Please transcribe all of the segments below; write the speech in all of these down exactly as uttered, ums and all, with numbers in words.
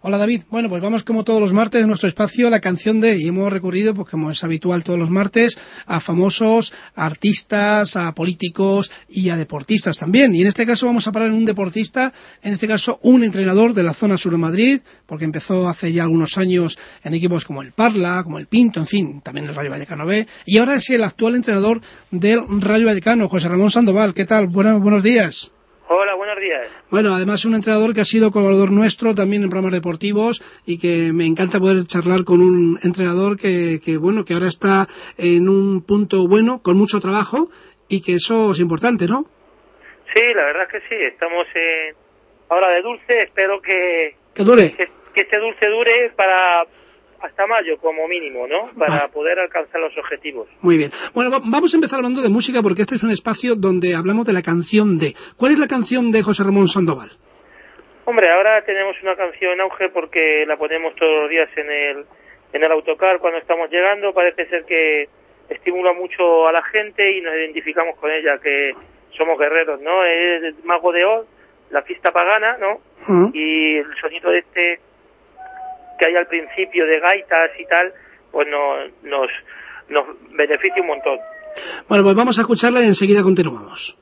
Hola David, bueno pues vamos como todos los martes en nuestro espacio La Canción de, y hemos recurrido, pues como es habitual todos los martes, a famosos, a artistas, a políticos y a deportistas también. Y en este caso vamos a parar en un deportista, en este caso un entrenador de la zona sur de Madrid, porque empezó hace ya algunos años en equipos como el Parla, como el Pinto, en fin, también el Rayo Vallecano B, y ahora es el actual entrenador del Rayo Vallecano, José Ramón Sandoval. ¿Qué tal? Bueno, buenos días. Hola, buenos días. Bueno, además un entrenador que ha sido colaborador nuestro también en programas deportivos y que me encanta poder charlar con un entrenador que, que bueno, que ahora está en un punto bueno, con mucho trabajo y que eso es importante, ¿no? Sí, la verdad es que sí, estamos en hora de dulce, espero que... Que dure. Que, que este dulce dure para... hasta mayo como mínimo, ¿no? Para ah. poder alcanzar los objetivos. Muy bien. Bueno, vamos a empezar hablando de música porque este es un espacio donde hablamos de la canción de. ¿Cuál es la canción de José Ramón Sandoval? Hombre, ahora tenemos una canción en auge porque la ponemos todos los días en el en el autocar cuando estamos llegando. Parece ser que estimula mucho a la gente y nos identificamos con ella, que somos guerreros, ¿no? Es el Mago de Oz, la fiesta pagana, ¿no? Uh-huh. Y el sonido de este que hay al principio de gaitas y tal, pues no, nos, nos beneficia un montón. Bueno, pues vamos a escucharla y enseguida continuamos.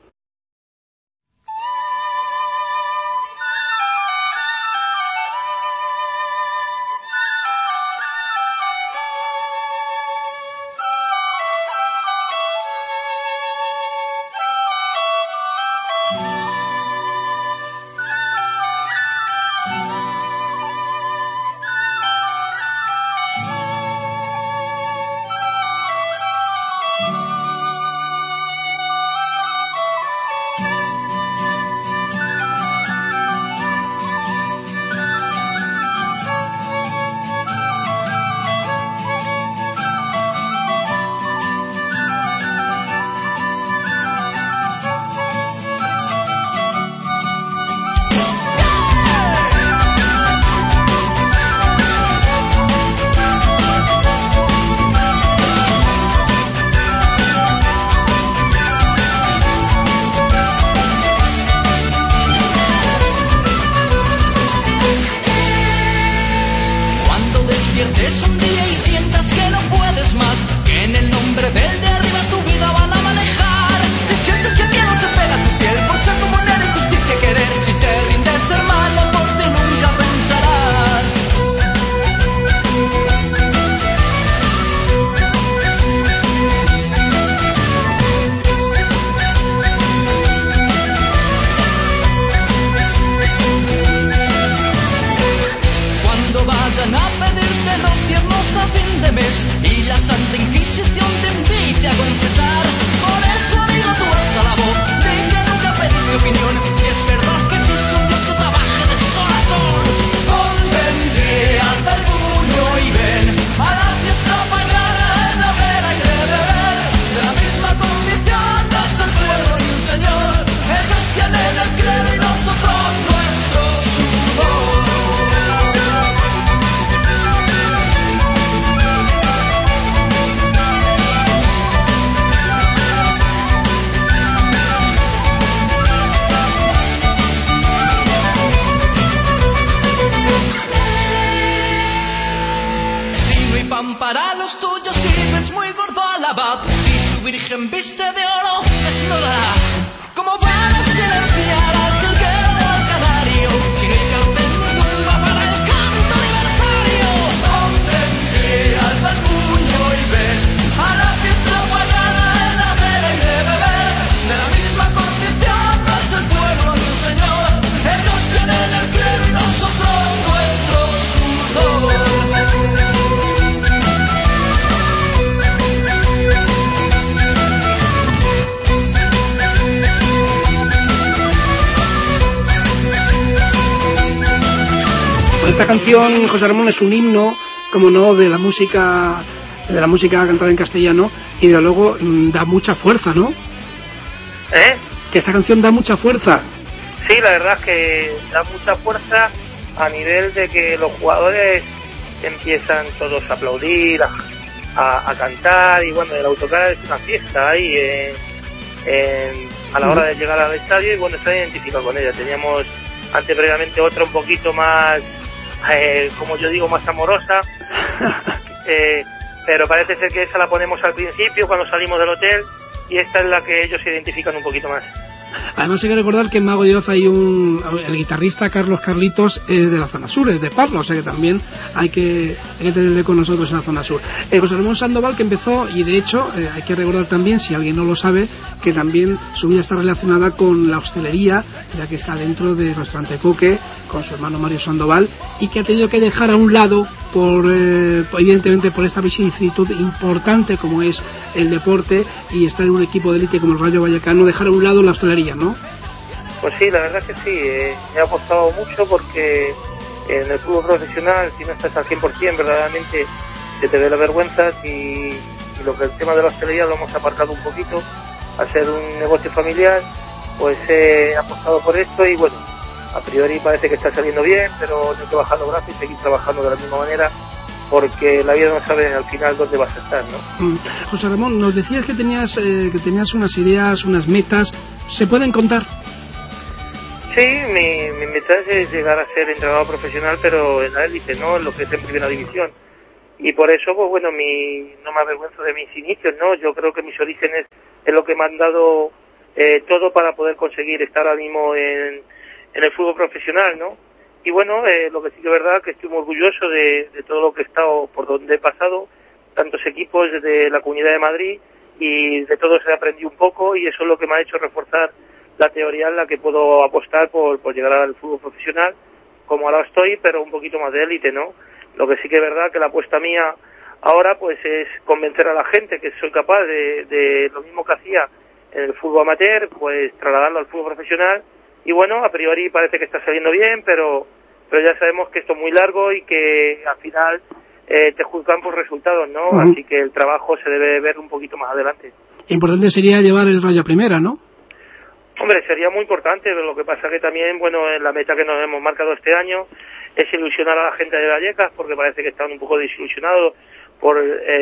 Esta canción, José Ramón, es un himno, como no, de la música de la música cantada en castellano y de luego da mucha fuerza, ¿no? ¿Eh? Que esta canción da mucha fuerza. Sí, la verdad es que da mucha fuerza a nivel de que los jugadores empiezan todos a aplaudir, a, a, a cantar, y bueno, el autocar es una fiesta ahí en, en, a la hora de llegar al estadio, y bueno, está identificado con ella. Teníamos antes previamente otra un poquito más eh, como yo digo, más amorosa. eh, pero parece ser que esa la ponemos al principio cuando salimos del hotel, y esta es la que ellos se identifican un poquito más. Además hay que recordar que en Mago de Oz hay un... el guitarrista Carlos Carlitos es de la zona sur, es de Parla, o sea que también hay que, hay que tenerle con nosotros en la zona sur. Eh, José Ramón Sandoval, que empezó, y de hecho eh, hay que recordar también, si alguien no lo sabe, que también su vida está relacionada con la hostelería, ya que está dentro de Restaurante Coque, con su hermano Mario Sandoval, y que ha tenido que dejar a un lado, por eh, evidentemente por esta vicisitud importante como es el deporte, y estar en un equipo de élite como el Rayo Vallecano, dejar a un lado la hostelería, ¿no? Pues sí, la verdad es que sí, eh, me ha costado mucho porque en el fútbol profesional, si no estás al cien por ciento, verdaderamente se te ve la vergüenza, y, y lo que el tema de la hostelería lo hemos aparcado un poquito, al ser un negocio familiar, pues he apostado por esto, y bueno, a priori parece que está saliendo bien, pero no hay que bajar los brazos y seguir trabajando de la misma manera, porque la vida no sabe al final dónde vas a estar, ¿no? Mm. José Ramón, nos decías que tenías eh, que tenías unas ideas, unas metas, ¿se pueden contar? Sí, mi, mi meta es llegar a ser entrenador profesional, pero en la élite, ¿no? En lo que es en primera división. Y por eso, pues bueno, mi, no me avergüenzo de mis inicios, ¿no? Yo creo que mis orígenes es lo que me han dado eh, todo para poder conseguir estar ahora mismo en, en el fútbol profesional, ¿no? Y bueno, eh, lo que sí que es verdad que estoy muy orgulloso de, de todo lo que he estado, por donde he pasado, tantos equipos de la Comunidad de Madrid, y de todo se aprendido un poco, y eso es lo que me ha hecho reforzar la teoría en la que puedo apostar por, por llegar al fútbol profesional, como ahora estoy, pero un poquito más de élite, ¿no? Lo que sí que es verdad que la apuesta mía ahora pues es convencer a la gente que soy capaz de, de lo mismo que hacía en el fútbol amateur, pues trasladarlo al fútbol profesional. Y bueno, a priori parece que está saliendo bien, pero pero ya sabemos que esto es muy largo y que al final eh, te juzgan por resultados, ¿no? Uh-huh. Así que el trabajo se debe ver un poquito más adelante. Importante sería llevar el Rayo a primera, ¿no? Hombre, sería muy importante, pero lo que pasa que también, bueno, la meta que nos hemos marcado este año es ilusionar a la gente de Vallecas, porque parece que están un poco desilusionados por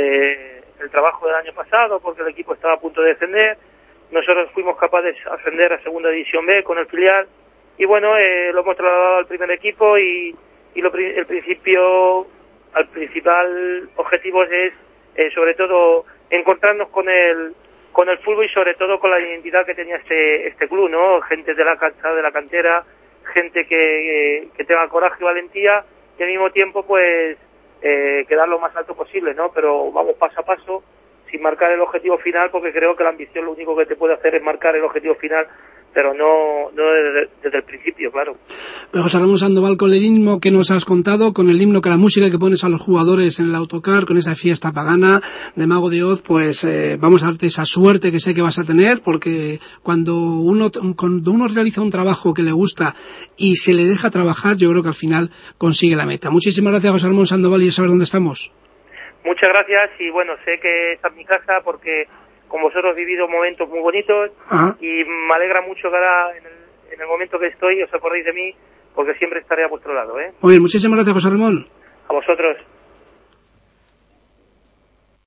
eh, el trabajo del año pasado, porque el equipo estaba a punto de descender. Nosotros fuimos capaces de ascender a Segunda División B con el filial, y bueno, eh, lo hemos trasladado al primer equipo, y, y lo, el principio, el principal objetivo es, eh, sobre todo, encontrarnos con el con el fútbol, y sobre todo con la identidad que tenía este este club, ¿no? Gente de la cancha, de la cantera, gente que, que tenga coraje y valentía, y al mismo tiempo pues eh, quedar lo más alto posible, ¿no? Pero vamos paso a paso, sin marcar el objetivo final, porque creo que la ambición lo único que te puede hacer es marcar el objetivo final, pero no, no desde, desde el principio, claro. Pero José Ramón Sandoval, con el himno que nos has contado, con el himno, con la música que pones a los jugadores en el autocar, con esa fiesta pagana de Mago de Oz, pues eh, vamos a darte esa suerte que sé que vas a tener, porque cuando uno cuando uno realiza un trabajo que le gusta y se le deja trabajar, yo creo que al final consigue la meta. Muchísimas gracias, José Ramón Sandoval, y ya saber dónde estamos. Muchas gracias, y bueno, sé que esta es mi casa porque con vosotros he vivido momentos muy bonitos. Ajá. Y me alegra mucho que ahora en el, en el momento que estoy os acordéis de mí, porque siempre estaré a vuestro lado, ¿eh? Muy bien, muchísimas gracias, José Ramón. A vosotros.